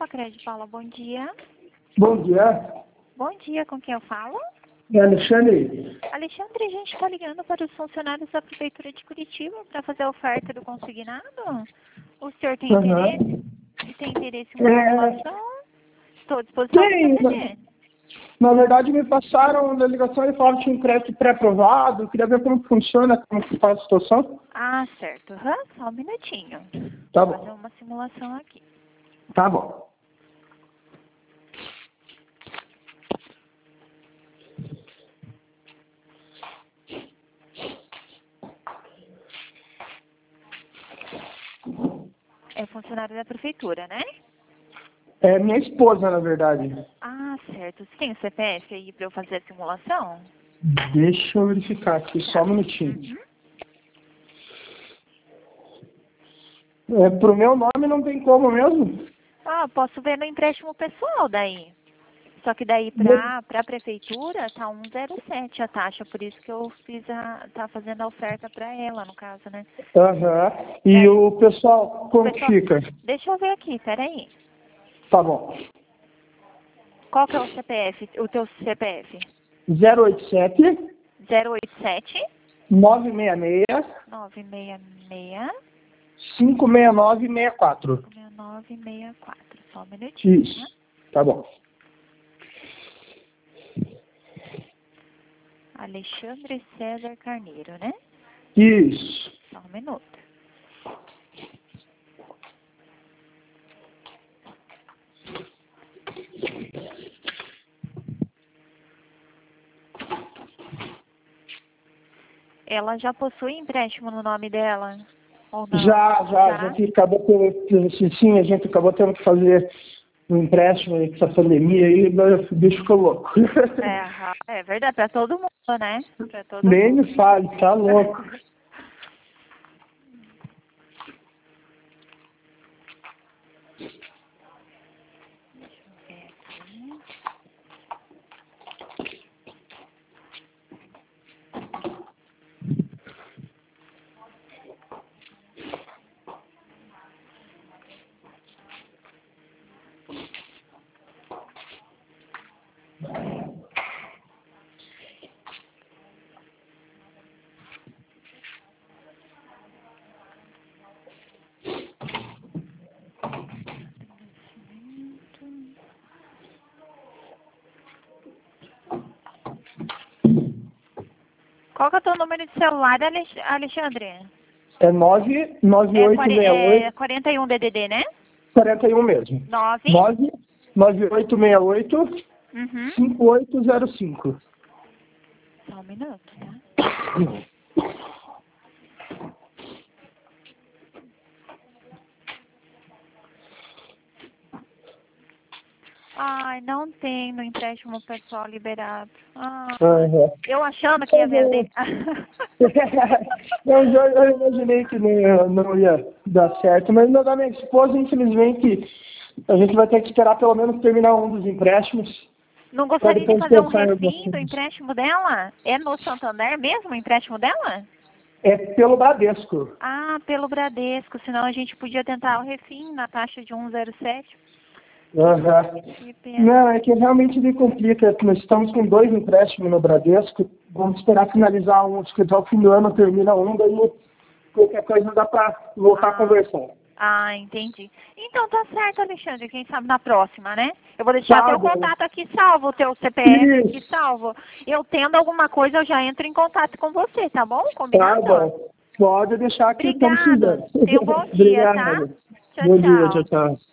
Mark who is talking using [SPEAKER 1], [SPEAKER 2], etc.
[SPEAKER 1] Pacred Paula, bom dia.
[SPEAKER 2] Bom dia.
[SPEAKER 1] Bom dia, com quem eu falo?
[SPEAKER 2] É Alexandre.
[SPEAKER 1] Alexandre, a gente está ligando para os funcionários da Prefeitura de Curitiba para fazer a oferta do consignado. O senhor tem interesse? Tem interesse em uma simulação? Estou à disposição para atender.
[SPEAKER 2] Na verdade, me passaram da ligação e falaram que tinha um crédito pré-aprovado. Queria ver como funciona, como que faz a situação.
[SPEAKER 1] Ah, certo. Só um minutinho.
[SPEAKER 2] Tá
[SPEAKER 1] Vou
[SPEAKER 2] bom.
[SPEAKER 1] fazer uma simulação aqui.
[SPEAKER 2] Tá bom.
[SPEAKER 1] É funcionário da Prefeitura, né?
[SPEAKER 2] É minha esposa, na verdade.
[SPEAKER 1] Ah, certo. Você tem o CPF aí para eu fazer a simulação?
[SPEAKER 2] Deixa eu verificar aqui, só um minutinho. Pro meu nome não tem como mesmo?
[SPEAKER 1] Ah, posso ver no empréstimo pessoal daí. Só que daí para a prefeitura tá 1,07 a taxa, por isso que eu tá fazendo a oferta para ela, no caso, né?
[SPEAKER 2] Aham. E
[SPEAKER 1] Daí,
[SPEAKER 2] o pessoal, como que fica?
[SPEAKER 1] Deixa eu ver aqui, peraí.
[SPEAKER 2] Tá bom.
[SPEAKER 1] Qual que é o CPF, o teu CPF?
[SPEAKER 2] 087
[SPEAKER 1] 087
[SPEAKER 2] 966
[SPEAKER 1] 966
[SPEAKER 2] 56964.
[SPEAKER 1] 6964. Só um minutinho.
[SPEAKER 2] Isso. Tá bom.
[SPEAKER 1] Alexandre César Carneiro, né?
[SPEAKER 2] Isso.
[SPEAKER 1] Só um minuto. Ela já possui empréstimo no nome dela? Ou não?
[SPEAKER 2] Já. A gente acabou tendo que fazer um empréstimo aí com essa pandemia aí, o bicho ficou louco.
[SPEAKER 1] É verdade, para todo mundo, né? Pra todo
[SPEAKER 2] Nem
[SPEAKER 1] mundo.
[SPEAKER 2] me fale, tá louco.
[SPEAKER 1] Qual que é o teu número de celular, Alexandre?
[SPEAKER 2] É 99868
[SPEAKER 1] 41 DDD, né?
[SPEAKER 2] 41 mesmo. 99868 5805.
[SPEAKER 1] Só um minuto, tá? Ai, não tem no empréstimo pessoal liberado. Eu achando que ia vender.
[SPEAKER 2] Eu imaginei que não ia dar certo, mas da minha esposa, infelizmente, a gente vai ter que esperar pelo menos terminar um dos empréstimos.
[SPEAKER 1] Não gostaria de fazer um refim do empréstimo dela? É no Santander mesmo o empréstimo dela?
[SPEAKER 2] É pelo Bradesco.
[SPEAKER 1] Ah, pelo Bradesco, senão a gente podia tentar o refim na taxa de 1,07.
[SPEAKER 2] Não, é que realmente me complica. Nós estamos com 2 empréstimos no Bradesco. Vamos esperar finalizar um, acho que até o fim do ano termina um, daí qualquer coisa dá para voltar a conversar.
[SPEAKER 1] Ah, entendi. Então tá certo, Alexandre. Quem sabe na próxima, né? Eu vou deixar teu contato aqui salvo, o teu CPF aqui salvo. Eu tendo alguma coisa, eu já entro em contato com você, tá bom? Combinado?
[SPEAKER 2] Tá bom. Pode deixar que estamos precisando.
[SPEAKER 1] Tenha um bom dia, tá?
[SPEAKER 2] Bom dia, tchau.